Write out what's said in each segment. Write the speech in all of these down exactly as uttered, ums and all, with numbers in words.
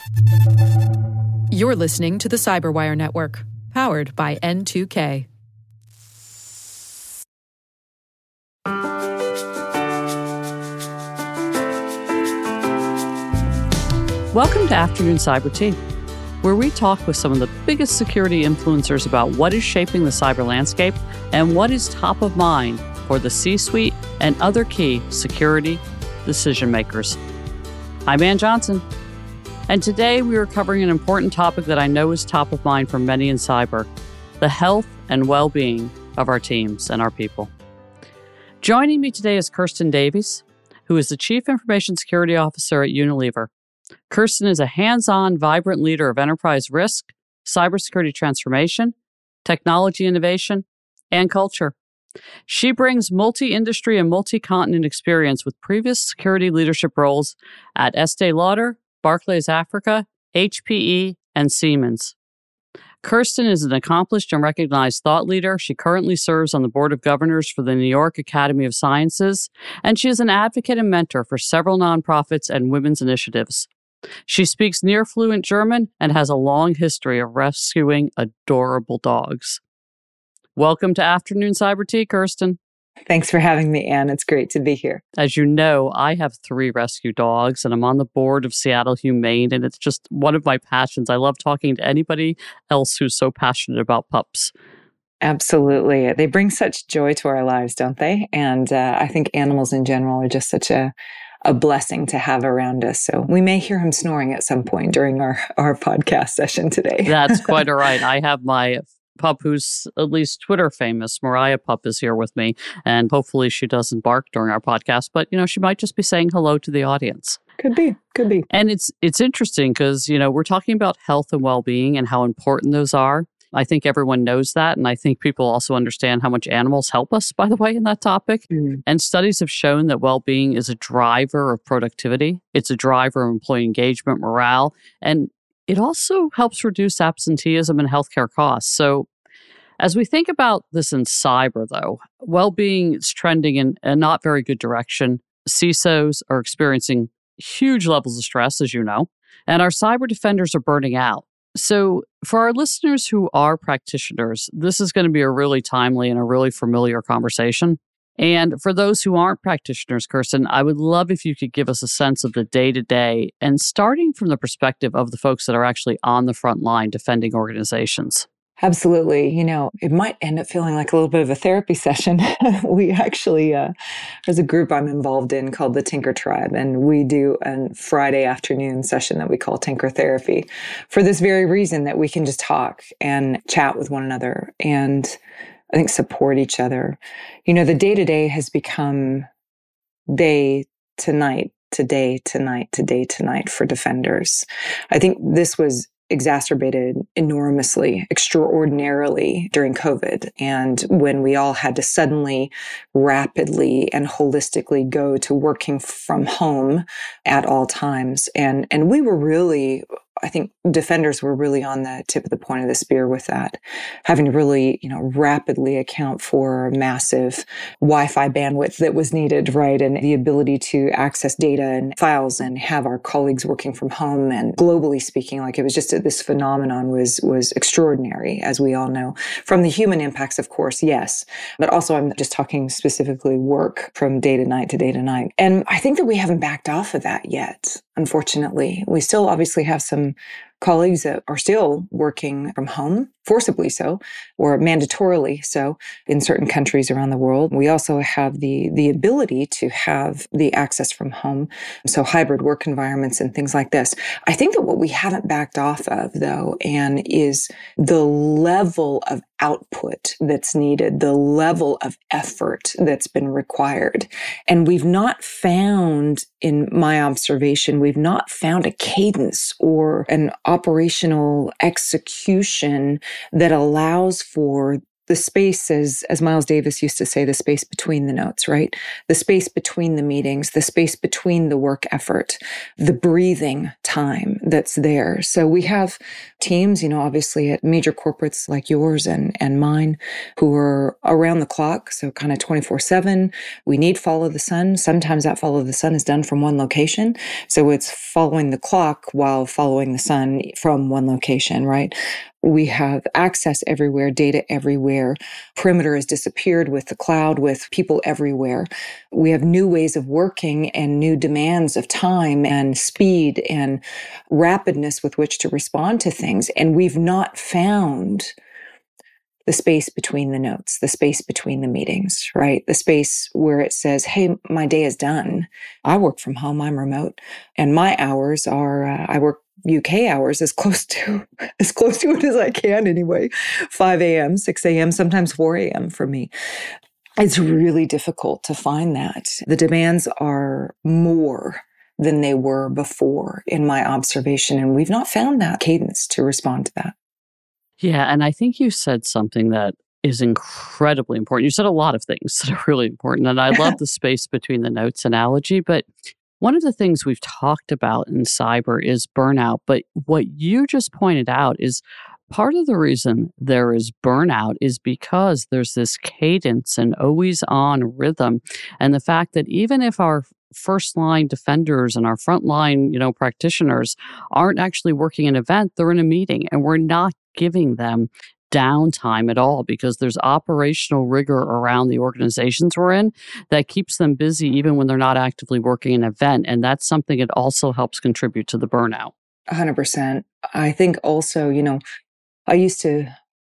You're listening to the Cyberwire Network, powered by N two K. Welcome to Afternoon Cyber Tea, where we talk with some of the biggest security influencers about what is shaping the cyber landscape and what is top of mind for the C-suite and other key security decision makers. I'm Ann Johnson, and today we are covering an important topic that I know is top of mind for many in cyber, the health and well-being of our teams and our people. Joining me today is Kirsten Davies, who is the Chief Information Security Officer at Unilever. Kirsten is a hands-on, vibrant leader of enterprise risk, cybersecurity transformation, technology innovation, and culture. She brings multi-industry and multi-continent experience with previous security leadership roles at Estée Lauder, Barclays Africa, H P E, and Siemens. Kirsten is an accomplished and recognized thought leader. She currently serves on the board of governors for the New York Academy of Sciences, and she is an advocate and mentor for several nonprofits and women's initiatives. She speaks near fluent German and has a long history of rescuing adorable dogs. Welcome to Afternoon Cyber Tea, Kirsten. Thanks for having me, Ann. It's great to be here. As you know, I have three rescue dogs, and I'm on the board of Seattle Humane, and it's just one of my passions. I love talking to anybody else who's so passionate about pups. Absolutely. They bring such joy to our lives, don't they? And uh, I think animals in general are just such a a blessing to have around us. So we may hear him snoring at some point during our, our podcast session today. That's quite all right. I have my pup who's at least Twitter famous. Mariah Pup is here with me, and hopefully she doesn't bark during our podcast, but you know, she might just be saying hello to the audience. Could be, could be. And it's it's interesting because, you know, we're talking about health and well-being and how important those are. I think everyone knows that. And I think people also understand how much animals help us, by the way, in that topic. Mm. And studies have shown that well-being is a driver of productivity. It's a driver of employee engagement, morale, and it also helps reduce absenteeism and healthcare costs. So as we think about this in cyber, though, well-being is trending in a not very good direction. C I S Os are experiencing huge levels of stress, as you know, and our cyber defenders are burning out. So for our listeners who are practitioners, this is going to be a really timely and a really familiar conversation. And for those who aren't practitioners, Kirsten, I would love if you could give us a sense of the day-to-day and starting from the perspective of the folks that are actually on the front line defending organizations. Absolutely. You know, it might end up feeling like a little bit of a therapy session. we actually, uh, there's a group I'm involved in called the Tinker Tribe, and we do a Friday afternoon session that we call Tinker Therapy for this very reason, that we can just talk and chat with one another and I think support each other. You know, the day-to-day has become day to night, today to night, today to night for defenders. I think this was exacerbated enormously, extraordinarily during COVID. And when we all had to suddenly, rapidly, and holistically go to working from home at all times. And, and we were really, I think defenders were really on the tip of the point of the spear with that, having to really, you know, rapidly account for massive Wi-Fi bandwidth that was needed, right? And the ability to access data and files and have our colleagues working from home. And globally speaking, like it was just a, this phenomenon was, was extraordinary, as we all know. From the human impacts, of course, yes. But also I'm just talking specifically work from day to night to day to night. And I think that we haven't backed off of that yet, unfortunately. We still obviously have some colleagues that are still working from home, forcibly so, or mandatorily so in certain countries around the world. We also have the, the ability to have the access from home, so hybrid work environments and things like this. I think that what we haven't backed off of, though, Anne, is the level of output that's needed, the level of effort that's been required. And we've not found, in my observation, we've not found a cadence or an operational execution that allows for the space, as, as Miles Davis used to say, the space between the notes, right? The space between the meetings, the space between the work effort, the breathing time that's there. So we have teams, you know, obviously at major corporates like yours and, and mine who are around the clock. So kind of twenty-four seven. We need follow the sun. Sometimes that follow the sun is done from one location. So it's following the clock while following the sun from one location, right? We have access everywhere, data everywhere. Perimeter has disappeared with the cloud, with people everywhere. We have new ways of working and new demands of time and speed and rapidness with which to respond to things. And we've not found the space between the notes, the space between the meetings, right? The space where it says, hey, my day is done. I work from home, I'm remote, and my hours are, uh, I work U K hours as close to as close to it as I can anyway. five a.m., six a.m., sometimes four a.m. for me. It's really difficult to find that. The demands are more than they were before in my observation, and we've not found that cadence to respond to that. Yeah, and I think you said something that is incredibly important. You said a lot of things that are really important, and I love the space between the notes analogy, but one of the things we've talked about in cyber is burnout, but what you just pointed out is part of the reason there is burnout is because there's this cadence and always on rhythm. And the fact that even if our first line defenders and our frontline, you know, practitioners aren't actually working an event, they're in a meeting and we're not giving them downtime at all because there's operational rigor around the organizations we're in that keeps them busy even when they're not actively working an event. And that's something that also helps contribute to the burnout. one hundred percent. I think also, you know, I used to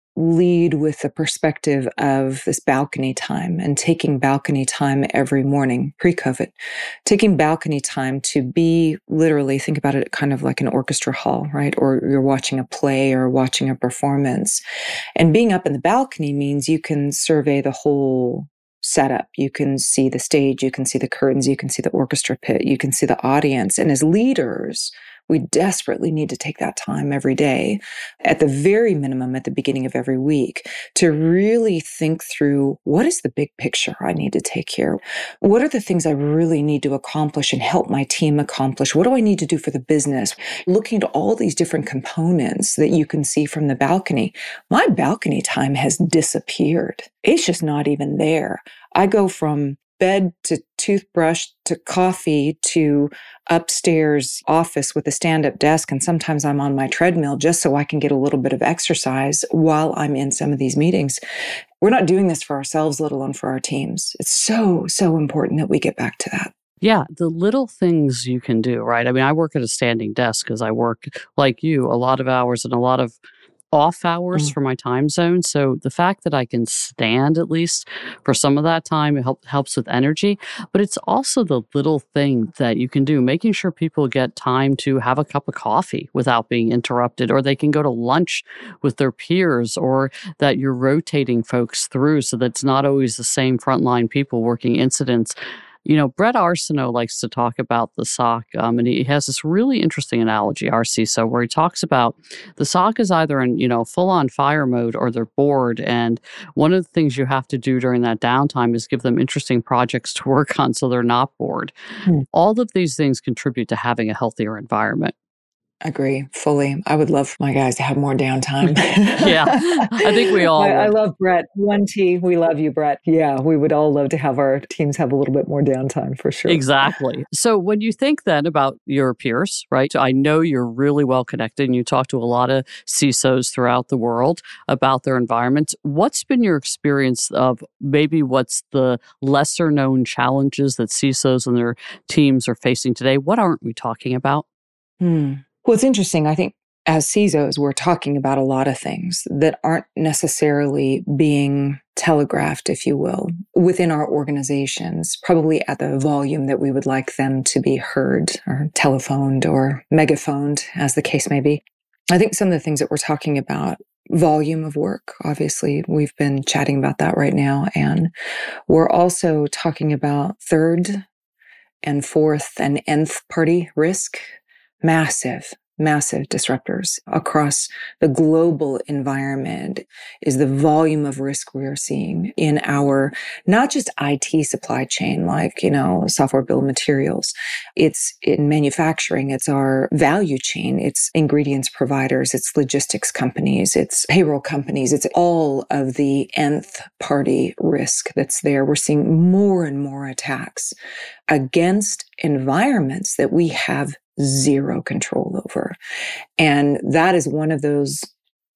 lead with the perspective of this balcony time and taking balcony time every morning pre-COVID, taking balcony time to be literally, think about it kind of like an orchestra hall, right? Or you're watching a play or watching a performance. And being up in the balcony means you can survey the whole setup. You can see the stage, you can see the curtains, you can see the orchestra pit, you can see the audience. And as leaders, we desperately need to take that time every day, at the very minimum, at the beginning of every week, to really think through what is the big picture I need to take here? What are the things I really need to accomplish and help my team accomplish? What do I need to do for the business? Looking at all these different components that you can see from the balcony. My balcony time has disappeared. It's just not even there. I go from bed to toothbrush to coffee to upstairs office with a stand-up desk. And sometimes I'm on my treadmill just so I can get a little bit of exercise while I'm in some of these meetings. We're not doing this for ourselves, let alone for our teams. It's so, so important that we get back to that. Yeah, the little things you can do, right? I mean, I work at a standing desk because I work, like you, a lot of hours and a lot of off hours mm. for my time zone. So the fact that I can stand at least for some of that time, it help, helps with energy. But it's also the little thing that you can do, making sure people get time to have a cup of coffee without being interrupted, or they can go to lunch with their peers, or that you're rotating folks through so that it's not always the same frontline people working incidents. You know, Brett Arsenault likes to talk about the S O C, um, and he has this really interesting analogy, our C I S O, where he talks about the S O C is either in, you know, full-on fire mode or they're bored. And one of the things you have to do during that downtime is give them interesting projects to work on so they're not bored. Hmm. All of these things contribute to having a healthier environment. Agree fully. I would love my guys to have more downtime. Yeah, I think we all I, would. I love Brett. One T, we love you, Brett. Yeah, we would all love to have our teams have a little bit more downtime for sure. Exactly. So when you think then about your peers, right? I know you're really well connected and you talk to a lot of C I S Os throughout the world about their environments. What's been your experience of maybe what's the lesser known challenges that C I S Os and their teams are facing today? What aren't we talking about? Hmm. Well, it's interesting. I think as C I S Os, we're talking about a lot of things that aren't necessarily being telegraphed, if you will, within our organizations, probably at the volume that we would like them to be heard or telephoned or megaphoned, as the case may be. I think some of the things that we're talking about, volume of work, obviously, we've been chatting about that right now. And we're also talking about third and fourth and nth party risk. Massive, massive disruptors across the global environment is the volume of risk we're seeing in our, not just I T supply chain, like, you know, software bill of materials. It's in manufacturing. It's our value chain. It's ingredients providers. It's logistics companies. It's payroll companies. It's all of the nth party risk that's there. We're seeing more and more attacks against environments that we have zero control over. And that is one of those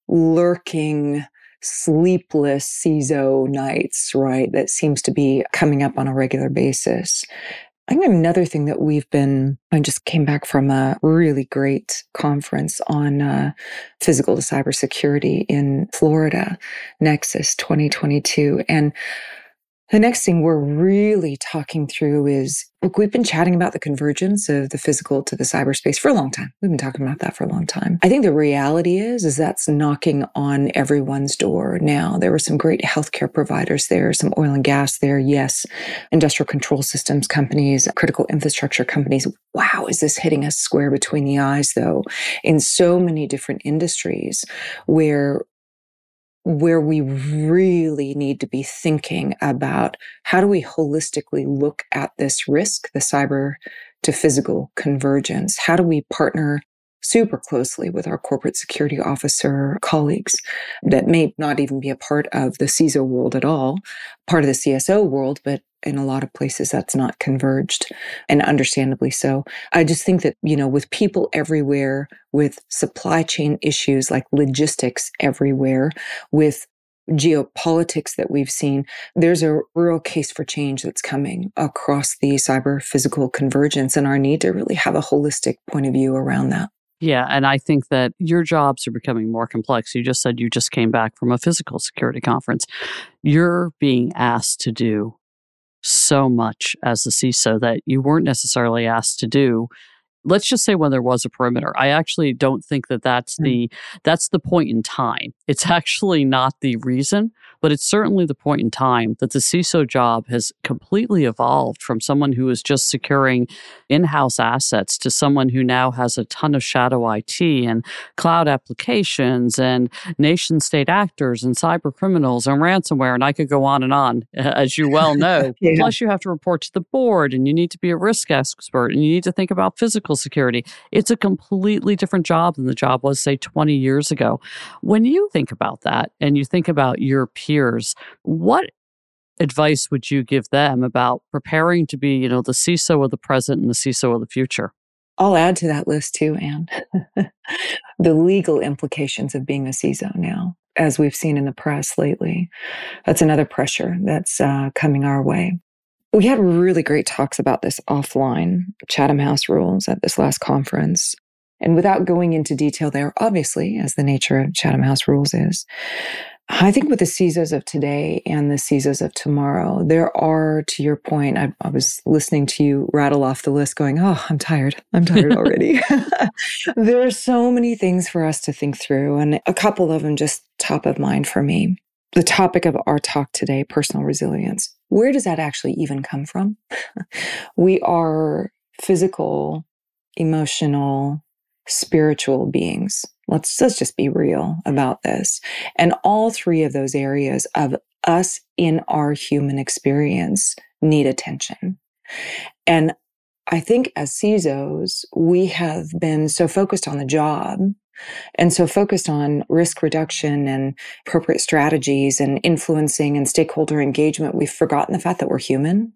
lurking, sleepless C I S O nights, right, that seems to be coming up on a regular basis. I think another thing that we've been, I just came back from a really great conference on uh, physical to cybersecurity in Florida, Nexus twenty twenty-two. And the next thing we're really talking through is, look, we've been chatting about the convergence of the physical to the cyberspace for a long time. We've been talking about that for a long time. I think the reality is, is that's knocking on everyone's door now. There were some great healthcare providers there, some oil and gas there. Yes. Industrial control systems companies, critical infrastructure companies. Wow. Is this hitting us square between the eyes though? In so many different industries where where we really need to be thinking about how do we holistically look at this risk, the cyber to physical convergence? How do we partner super closely with our corporate security officer colleagues that may not even be a part of the C I S O world at all, part of the C S O world, but in a lot of places that's not converged, and understandably so. I just think that, you know, with people everywhere, with supply chain issues like logistics everywhere, with geopolitics that we've seen, there's a real case for change that's coming across the cyber physical convergence and our need to really have a holistic point of view around that. Yeah, and I think that your jobs are becoming more complex. You just said you just came back from a physical security conference. You're being asked to do so much as the C I S O that you weren't necessarily asked to do. Let's just say when there was a perimeter. I actually don't think that that's the that's the point in time. It's actually not the reason, but it's certainly the point in time that the C I S O job has completely evolved from someone who is just securing in-house assets to someone who now has a ton of shadow I T and cloud applications and nation-state actors and cyber criminals and ransomware, and I could go on and on, as you well know. Yeah. Plus, you have to report to the board, and you need to be a risk expert, and you need to think about physical security. It's a completely different job than the job was, say, twenty years ago. When you think about that and you think about your peers, what advice would you give them about preparing to be, you know, the C I S O of the present and the C I S O of the future? I'll add to that list too, Anne. The legal implications of being a C I S O now, as we've seen in the press lately. That's another pressure that's uh, coming our way. We had really great talks about this offline, Chatham House rules at this last conference. And without going into detail there, obviously, as the nature of Chatham House rules is, I think with the C I S Os of today and the C I S Os of tomorrow, there are, to your point, I, I was listening to you rattle off the list going, oh, I'm tired. I'm tired already. There are so many things for us to think through, and a couple of them just top of mind for me. The topic of our talk today, personal resilience. Where does that actually even come from? We are physical, emotional, spiritual beings. Let's, let's just be real about this. And all three of those areas of us in our human experience need attention. And I think as C I S Os, we have been so focused on the job and so focused on risk reduction and appropriate strategies and influencing and stakeholder engagement, we've forgotten the fact that we're human.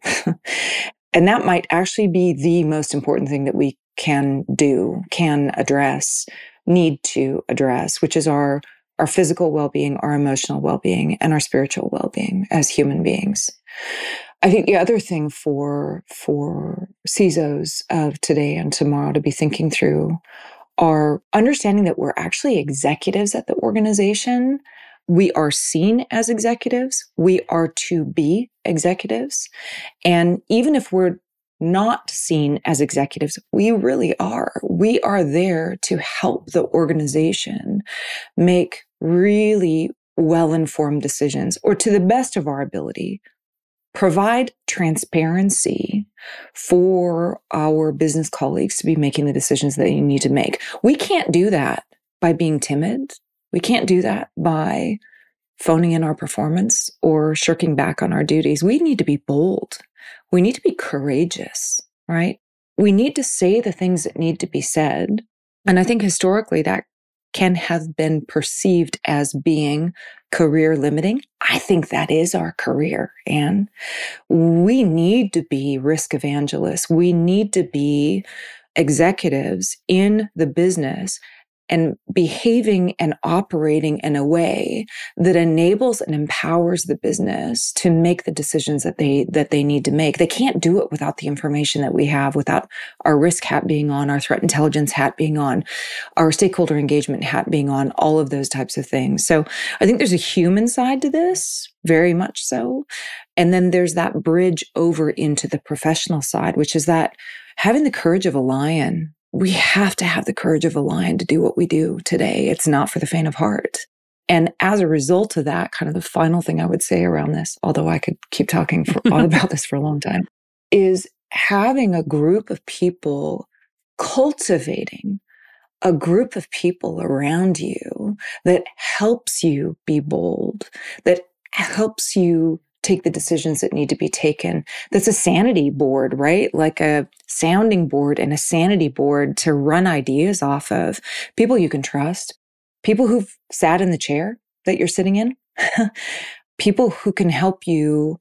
And that might actually be the most important thing that we can do, can address, need to address, which is our, our physical well-being, our emotional well-being, and our spiritual well-being as human beings. I think the other thing for, for C I S Os of today and tomorrow to be thinking through are understanding that we're actually executives at the organization. We are seen as executives. We are to be executives. And even if we're not seen as executives, we really are. We are there to help the organization make really well-informed decisions, or to the best of our ability, provide transparency for our business colleagues to be making the decisions that you need to make. We can't do that by being timid. We can't do that by phoning in our performance or shirking back on our duties. We need to be bold. We need to be courageous, right? We need to say the things that need to be said. And I think historically that can have been perceived as being career limiting. I think that is our career, Anne. We need to be risk evangelists. We need to be executives in the business and behaving and operating in a way that enables and empowers the business to make the decisions that they that they need to make. They can't do it without the information that we have, without our risk hat being on, our threat intelligence hat being on, our stakeholder engagement hat being on, all of those types of things. So I think there's a human side to this, very much so. And then there's that bridge over into the professional side, which is that having the courage of a lion. We have to have the courage of a lion to do what we do today. It's not for the faint of heart. And as a result of that, kind of the final thing I would say around this, although I could keep talking for, all about this for a long time, is having a group of people, cultivating a group of people around you that helps you be bold, that helps you take the decisions that need to be taken. That's a sanity board, right? Like a sounding board and a sanity board to run ideas off of. People you can trust, people who've sat in the chair that you're sitting in, people who can help you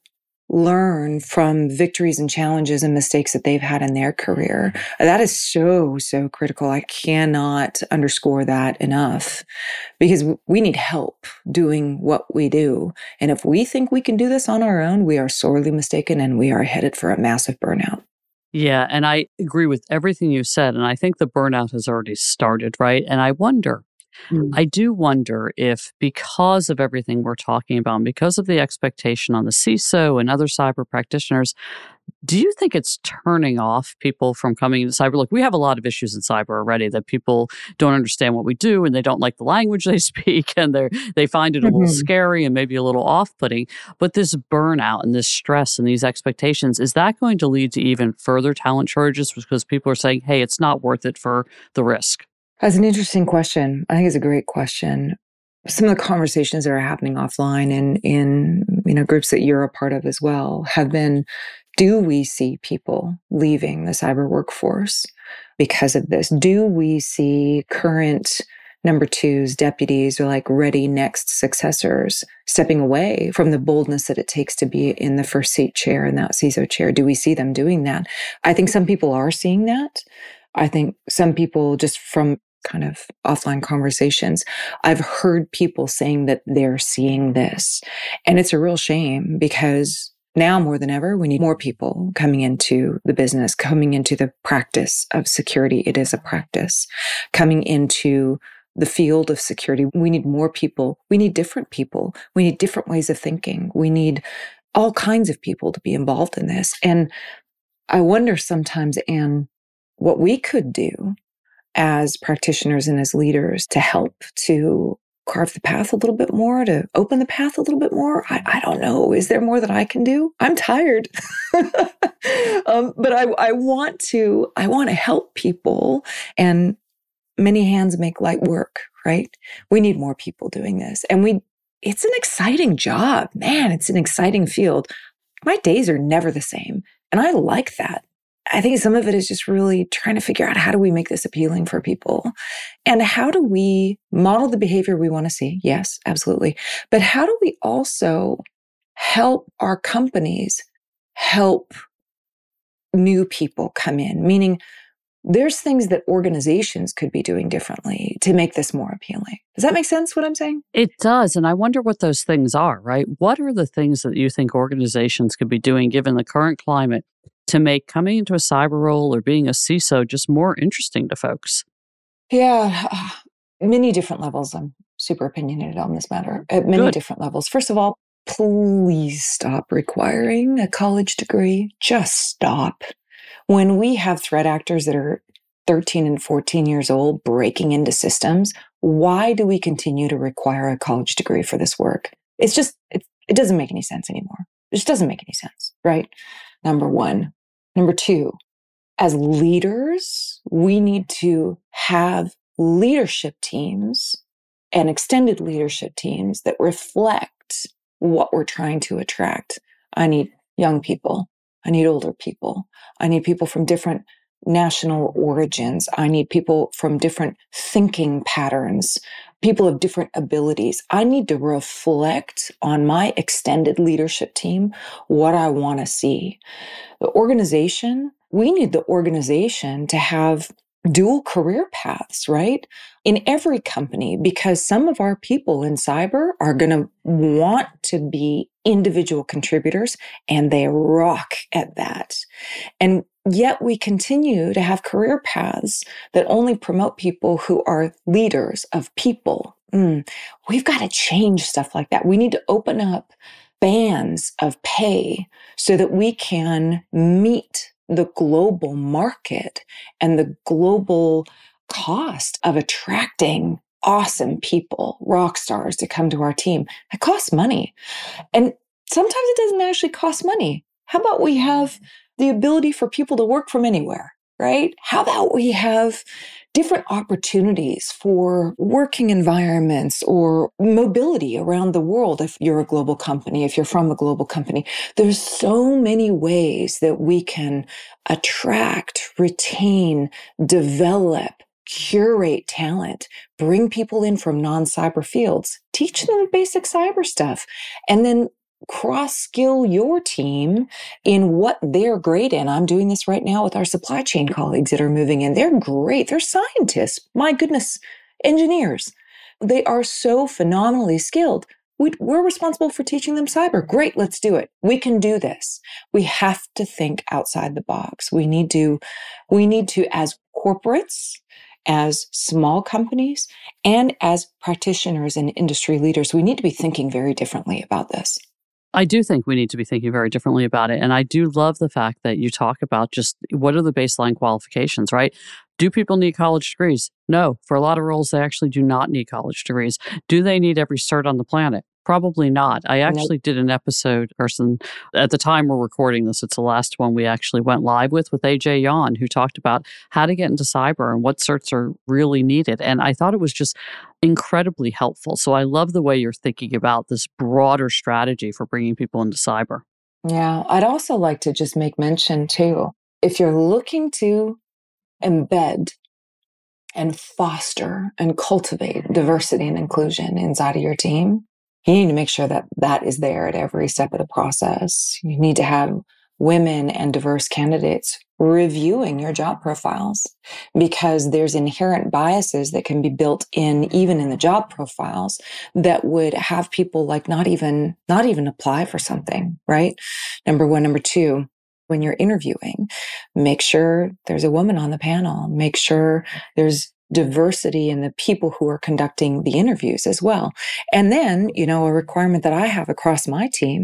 learn from victories and challenges and mistakes that they've had in their career. That is so, so critical. I cannot underscore that enough because we need help doing what we do. And if we think we can do this on our own, we are sorely mistaken and we are headed for a massive burnout. Yeah, and I agree with everything you said. And I think the burnout has already started, right? And I wonder, Mm. I do wonder if because of everything we're talking about, and because of the expectation on the C I S O and other cyber practitioners, do you think it's turning off people from coming into cyber? Look, we have a lot of issues in cyber already that people don't understand what we do and they don't like the language they speak and they they find it a mm-hmm. little scary and maybe a little off-putting. But this burnout and this stress and these expectations, is that going to lead to even further talent shortages because people are saying, hey, it's not worth it for the risk? That's an interesting question. I think it's a great question. Some of the conversations that are happening offline in, in you know, groups that you're a part of as well have been, do we see people leaving the cyber workforce because of this? Do we see current number twos, deputies, or like ready next successors stepping away from the boldness that it takes to be in the first seat chair in that C I S O chair? Do we see them doing that? I think some people are seeing that. I think some people, just from kind of offline conversations, I've heard people saying that they're seeing this. And it's a real shame because now more than ever, we need more people coming into the business, coming into the practice of security. It is a practice. Coming into the field of security, we need more people. We need different people. We need different ways of thinking. We need all kinds of people to be involved in this. And I wonder sometimes, Anne, what we could do as practitioners and as leaders to help to carve the path a little bit more, to open the path a little bit more. I, I don't know. Is there more that I can do? I'm tired. um, but I, I want to, I want to help people, and many hands make light work, right? We need more people doing this. And we, it's an exciting job, man. It's an exciting field. My days are never the same. And I like that. I think some of it is just really trying to figure out, how do we make this appealing for people? And how do we model the behavior we want to see? Yes, absolutely. But how do we also help our companies help new people come in? Meaning there's things that organizations could be doing differently to make this more appealing. Does that make sense, what I'm saying? It does. And I wonder what those things are, right? What are the things that you think organizations could be doing, given the current climate, to make coming into a cyber role or being a C I S O just more interesting to folks? Yeah, uh, many different levels. I'm super opinionated on this matter at many Good. different levels. First of all, please stop requiring a college degree. Just stop. When we have threat actors that are thirteen and fourteen years old breaking into systems, why do we continue to require a college degree for this work? It's just, it, it doesn't make any sense anymore. It just doesn't make any sense, right? Number one. Number two, as leaders, we need to have leadership teams and extended leadership teams that reflect what we're trying to attract. I need young people. I need older people. I need people from different national origins. I need people from different thinking patterns, people of different abilities. I need to reflect on my extended leadership team what I want to see. The organization, we need the organization to have dual career paths, right? In every company, because some of our people in cyber are going to want to be individual contributors, and they rock at that. And yet we continue to have career paths that only promote people who are leaders of people. Mm, we've got to change stuff like that. We need to open up bands of pay so that we can meet the global market and the global cost of attracting awesome people, rock stars to come to our team. It costs money. And sometimes it doesn't actually cost money. How about we have the ability for people to work from anywhere, right? How about we have different opportunities for working environments or mobility around the world if you're a global company, if you're from a global company. There's so many ways that we can attract, retain, develop, curate talent, bring people in from non-cyber fields, teach them the basic cyber stuff, and then cross-skill your team in what they're great in. I'm doing this right now with our supply chain colleagues that are moving in. They're great. They're scientists. My goodness, engineers. They are so phenomenally skilled. We, we're responsible for teaching them cyber. Great, let's do it. We can do this. We have to think outside the box. We need to, we need to, as corporates, as small companies, and as practitioners and industry leaders, we need to be thinking very differently about this. I do think we need to be thinking very differently about it. And I do love the fact that you talk about just what are the baseline qualifications, right? Do people need college degrees? No. For a lot of roles, they actually do not need college degrees. Do they need every cert on the planet? Probably not. I actually nope. did an episode, person at the time we're recording this, it's the last one we actually went live with, with A J Yan, who talked about how to get into cyber and what certs are really needed. And I thought it was just incredibly helpful. So I love the way you're thinking about this broader strategy for bringing people into cyber. Yeah, I'd also like to just make mention too, if you're looking to embed and foster and cultivate diversity and inclusion inside of your team, you need to make sure that that is there at every step of the process. You need to have women and diverse candidates reviewing your job profiles, because there's inherent biases that can be built in even in the job profiles that would have people like not even, not even apply for something, right? Number one. Number two, when you're interviewing, make sure there's a woman on the panel. Make sure there's diversity in the people who are conducting the interviews as well. And then, you know, a requirement that I have across my team,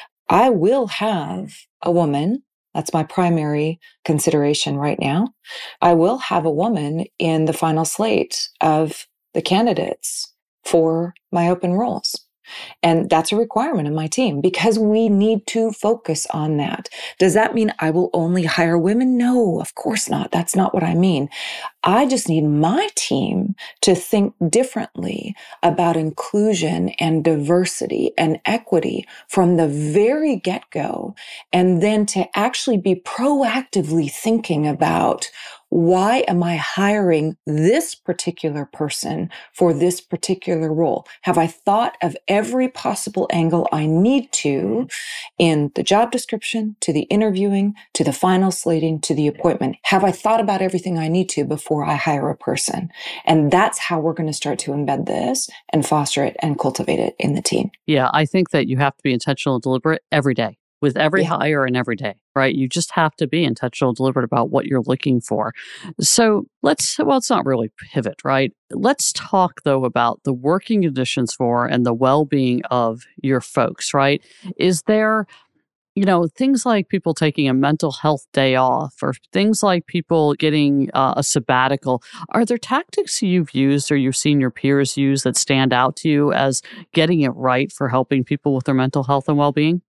I will have a woman. That's my primary consideration right now. I will have a woman in the final slate of the candidates for my open roles. And that's a requirement in my team because we need to focus on that. Does that mean I will only hire women? No, of course not. That's not what I mean. I just need my team to think differently about inclusion and diversity and equity from the very get-go, and then to actually be proactively thinking about, why am I hiring this particular person for this particular role? Have I thought of every possible angle I need to in the job description, to the interviewing, to the final slating, to the appointment? Have I thought about everything I need to before I hire a person? And that's how we're going to start to embed this and foster it and cultivate it in the team. Yeah, I think that you have to be intentional and deliberate every day. With every yeah. hire and every day, right? You just have to be intentional and deliberate about what you're looking for. So let's, well, it's not really pivot, right? Let's talk though about the working conditions for and the well-being of your folks, right? Is there, you know, things like people taking a mental health day off or things like people getting uh, a sabbatical. Are there tactics you've used or you've seen your peers use that stand out to you as getting it right for helping people with their mental health and well-being?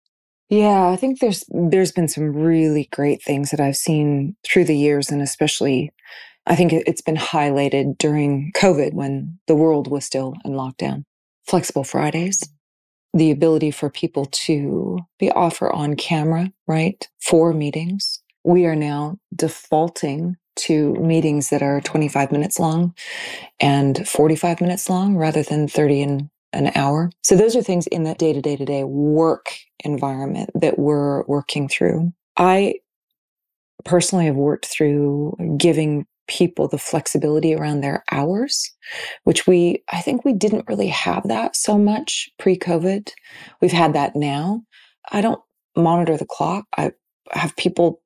Yeah, I think there's there's been some really great things that I've seen through the years, and especially I think it- it's been highlighted during COVID when the world was still in lockdown. Flexible Fridays, the ability for people to be offer on camera, right, for meetings. We are now defaulting to meetings that are twenty-five minutes long and forty-five minutes long rather than thirty and an hour. So those are things in that day-to-day to day work environment that we're working through. I personally have worked through giving people the flexibility around their hours, which we, I think we didn't really have that so much pre-COVID. We've had that now. I don't monitor the clock. I have people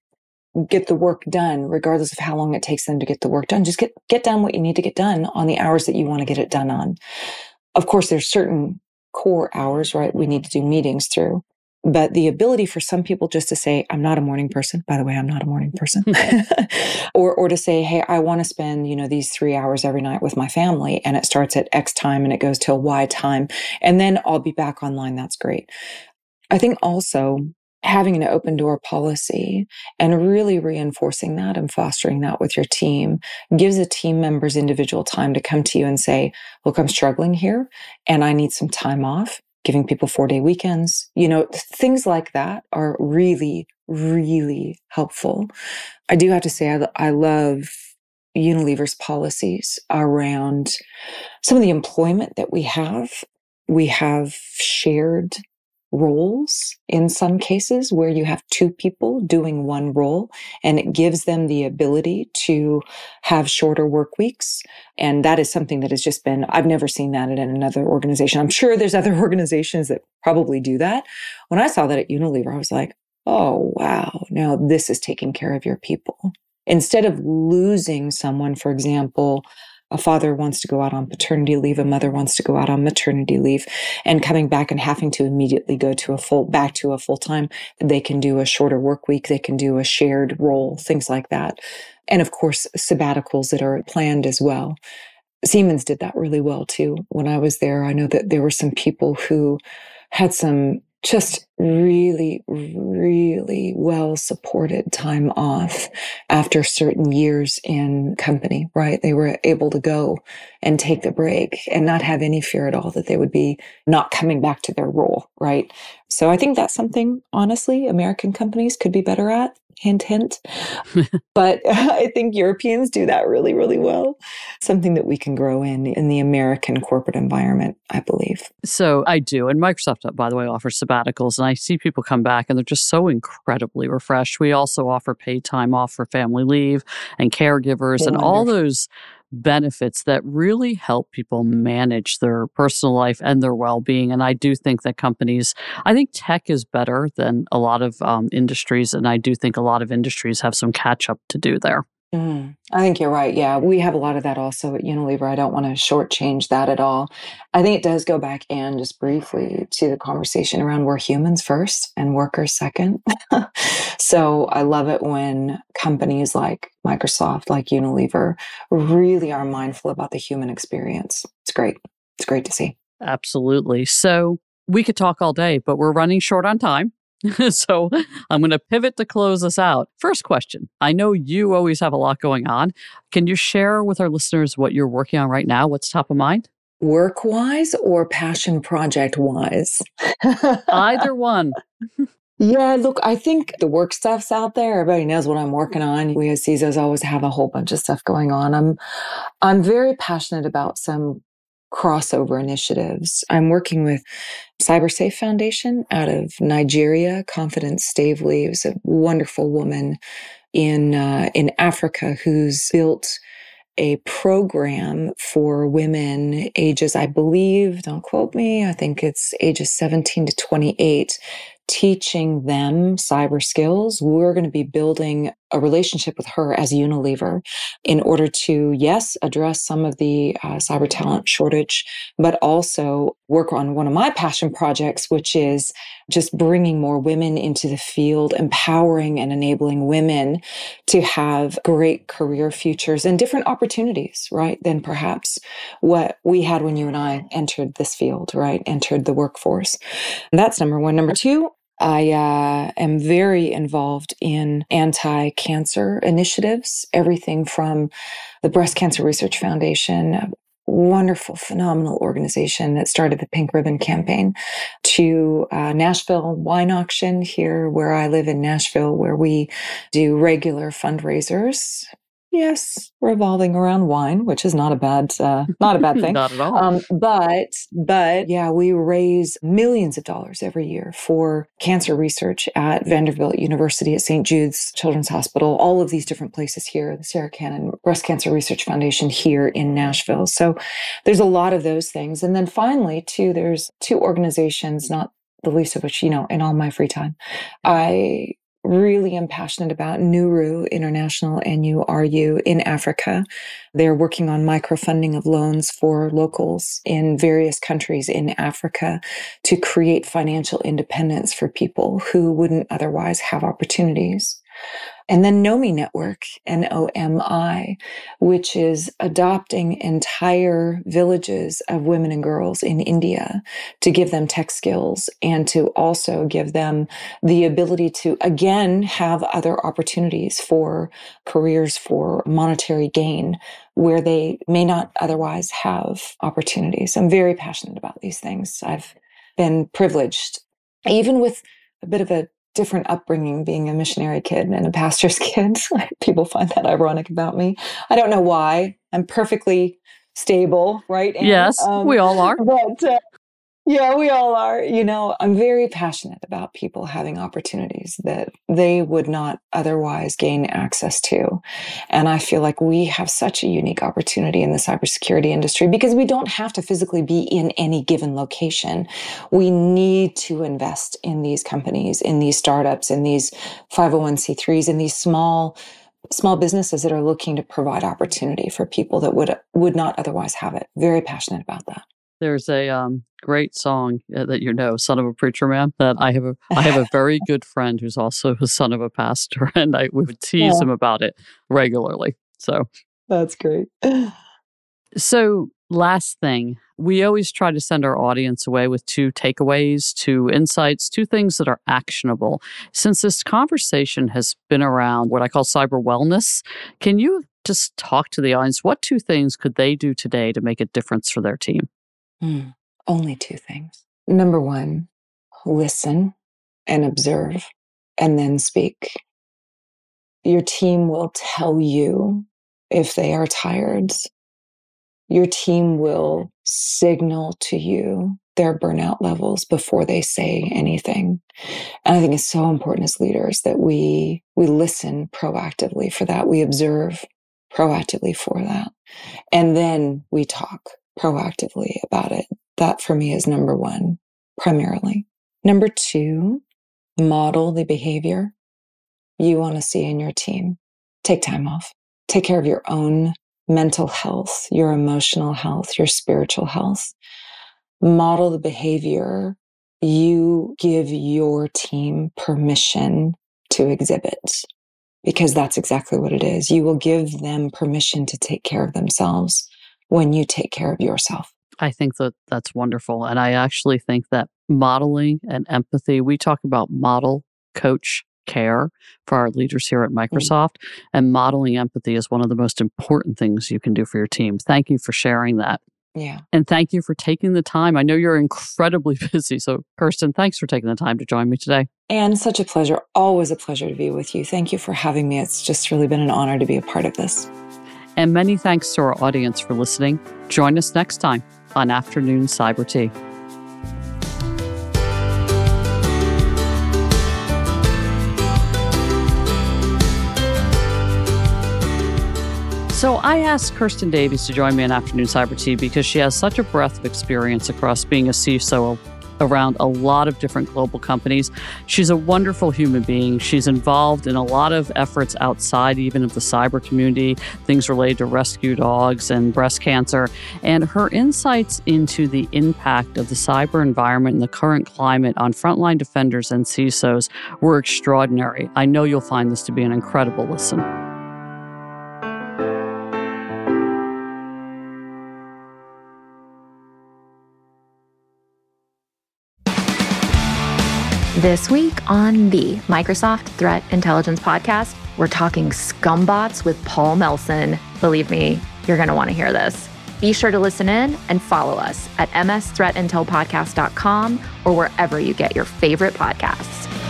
get the work done regardless of how long it takes them to get the work done. Just get, get done what you need to get done on the hours that you want to get it done on. Of course, there's certain core hours, right, we need to do meetings through. But the ability for some people just to say, I'm not a morning person. By the way, I'm not a morning person. or or to say, hey, I want to spend, you know, these three hours every night with my family, and it starts at X time and it goes till Y time. And then I'll be back online. That's great. I think also having an open door policy and really reinforcing that and fostering that with your team gives a team member's individual time to come to you and say, look, I'm struggling here and I need some time off. Giving people four day weekends, you know, things like that are really, really helpful. I do have to say, I, I love Unilever's policies around some of the employment that we have. We have shared roles in some cases where you have two people doing one role, and it gives them the ability to have shorter work weeks. And that is something that has just been, I've never seen that in another organization. I'm sure there's other organizations that probably do that. When I saw that at Unilever, I was like, oh, wow, now this is taking care of your people. Instead of losing someone, for example, a father wants to go out on paternity leave, a mother wants to go out on maternity leave, and coming back and having to immediately go to a full, back to a full time, they can do a shorter work week, they can do a shared role, things like that. And of course, sabbaticals that are planned as well. Siemens did that really well too. When I was there, I know that there were some people who had some just really, really well supported time off after certain years in company, right? They were able to go and take the break and not have any fear at all that they would be not coming back to their role, right? So I think that's something, honestly, American companies could be better at. Hint, hint. But I think Europeans do that really, really well. Something that we can grow in, in the American corporate environment, I believe. So I do. And Microsoft, by the way, offers sabbaticals. And I see people come back and they're just so incredibly refreshed. We also offer paid time off for family leave and caregivers Wonderful. And all those benefits that really help people manage their personal life and their well-being. And I do think that companies, I think tech is better than a lot of um, industries. And I do think a lot of industries have some catch up to do there. Mm, I think you're right. Yeah, we have a lot of that also at Unilever. I don't want to shortchange that at all. I think it does go back, and just briefly, to the conversation around we're humans first and workers second. So I love it when companies like Microsoft, like Unilever, really are mindful about the human experience. It's great. It's great to see. Absolutely. So we could talk all day, but we're running short on time. So I'm going to pivot to close us out. First question. I know you always have a lot going on. Can you share with our listeners what you're working on right now? What's top of mind? Work-wise or passion project-wise? Either one. Yeah, look, I think the work stuff's out there. Everybody knows what I'm working on. We as C I S Os always have a whole bunch of stuff going on. I'm, I'm very passionate about some crossover initiatives. I'm working with CyberSafe Foundation out of Nigeria. Confidence Stavely is a wonderful woman in uh, in Africa who's built a program for women ages, I believe, don't quote me, I think it's ages seventeen to twenty-eight, teaching them cyber skills. We're going to be building a relationship with her as Unilever in order to, yes, address some of the uh, cyber talent shortage, but also work on one of my passion projects, which is just bringing more women into the field, empowering and enabling women to have great career futures and different opportunities, right, than perhaps what we had when you and I entered this field, right, entered the workforce. And that's number one. Number two, I uh, am very involved in anti-cancer initiatives, everything from the Breast Cancer Research Foundation, a wonderful, phenomenal organization that started the Pink Ribbon Campaign, to uh, Nashville Wine Auction here where I live in Nashville, where we do regular fundraisers. Yes, revolving around wine, which is not a bad, uh, not a bad thing. Not at all. Um, but, but yeah, we raise millions of dollars every year for cancer research at Vanderbilt University, at Saint Jude's Children's Hospital, all of these different places here, the Sarah Cannon Breast Cancer Research Foundation here in Nashville. So there's a lot of those things. And then finally, too, there's two organizations, not the least of which, you know, in all my free time, I really am passionate about Nuru International, N U R U, in Africa. They're working on microfunding of loans for locals in various countries in Africa to create financial independence for people who wouldn't otherwise have opportunities. And then NOMI Network, N O M I, which is adopting entire villages of women and girls in India to give them tech skills and to also give them the ability to, again, have other opportunities for careers for monetary gain where they may not otherwise have opportunities. I'm very passionate about these things. I've been privileged, even with a bit of a different upbringing, being a missionary kid and a pastor's kid. People find that ironic about me. I don't know why. I'm perfectly stable, right? Anne? Yes, um, we all are. But uh, yeah, we all are. You know, I'm very passionate about people having opportunities that they would not otherwise gain access to. And I feel like we have such a unique opportunity in the cybersecurity industry because we don't have to physically be in any given location. We need to invest in these companies, in these startups, in these five oh one c threes, in these small small businesses that are looking to provide opportunity for people that would would not otherwise have it. Very passionate about that. There's a um, great song uh, that you know, "Son of a Preacher Man." That I have a I have a very good friend who's also the son of a pastor, and I would tease Yeah. him about it regularly. So That's great. So, last thing, we always try to send our audience away with two takeaways, two insights, two things that are actionable. Since this conversation has been around what I call cyber wellness, can you just talk to the audience? What two things could they do today to make a difference for their team? Mm, only two things. Number one, listen and observe and then speak. Your team will tell you if they are tired. Your team will signal to you their burnout levels before they say anything. And I think it's so important as leaders that we we listen proactively for that. We observe proactively for that. And then we talk proactively about it. That for me is number one, primarily. Number two, model the behavior you want to see in your team. Take time off. Take care of your own mental health, your emotional health, your spiritual health. Model the behavior you give your team permission to exhibit, because that's exactly what it is. You will give them permission to take care of themselves when you take care of yourself. I think that that's wonderful. And I actually think that modeling and empathy, we talk about model, coach, care for our leaders here at Microsoft, mm. and modeling empathy is one of the most important things you can do for your team. Thank you for sharing that. Yeah. And thank you for taking the time. I know you're incredibly busy. So, Kirsten, thanks for taking the time to join me today. And such a pleasure. Always a pleasure to be with you. Thank you for having me. It's just really been an honor to be a part of this. And many thanks to our audience for listening. Join us next time on Afternoon Cyber Tea. So I asked Kirsten Davies to join me on Afternoon Cyber Tea because she has such a breadth of experience across being a C I S O around a lot of different global companies. She's a wonderful human being. She's involved in a lot of efforts outside even of the cyber community, things related to rescue dogs and breast cancer. And her insights into the impact of the cyber environment and the current climate on frontline defenders and C I S Os were extraordinary. I know you'll find this to be an incredible listen. This week on the Microsoft Threat Intelligence Podcast, we're talking scumbots with Paul Melson. Believe me, you're going to want to hear this. Be sure to listen in and follow us at m s threat intel podcast dot com or wherever you get your favorite podcasts.